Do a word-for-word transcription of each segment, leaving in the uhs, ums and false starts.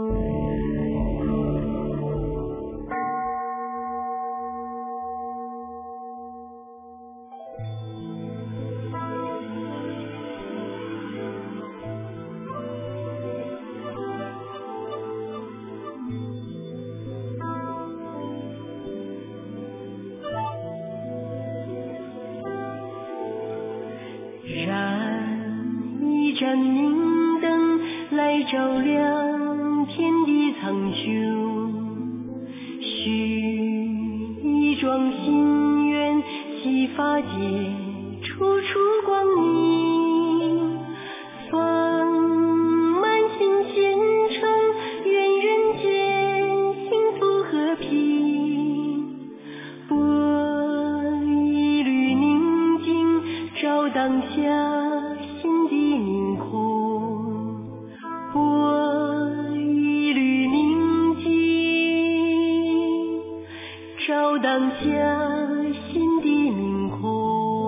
一盏明灯来照亮天地苍穹，许一桩心愿，洗发界处处光明，放满心虔诚，愿人间幸福和平，拨一缕宁静照当下当下心的明空。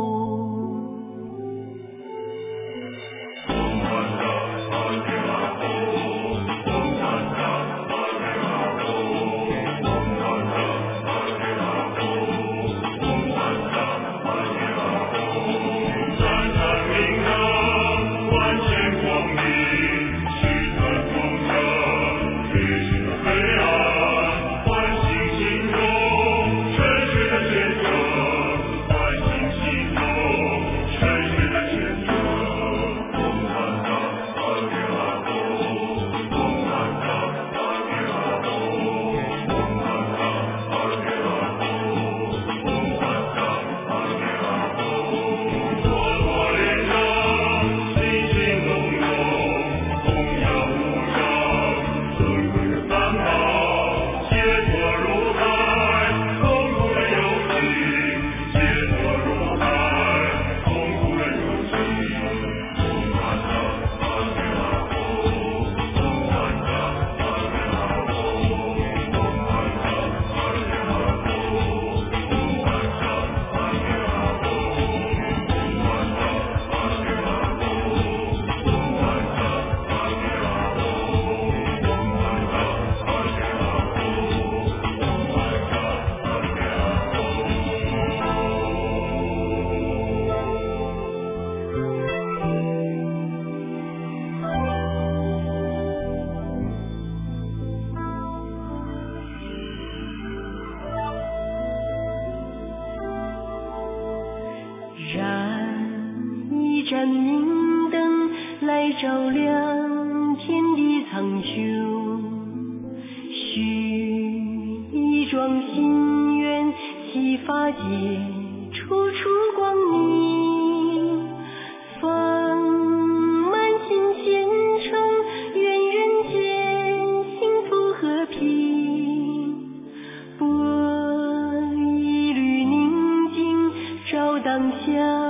一盏明灯来照亮天地苍穹，许一桩心愿，洗发界处处光明，放满心虔诚，愿人间幸福和平，拨一缕宁静照当下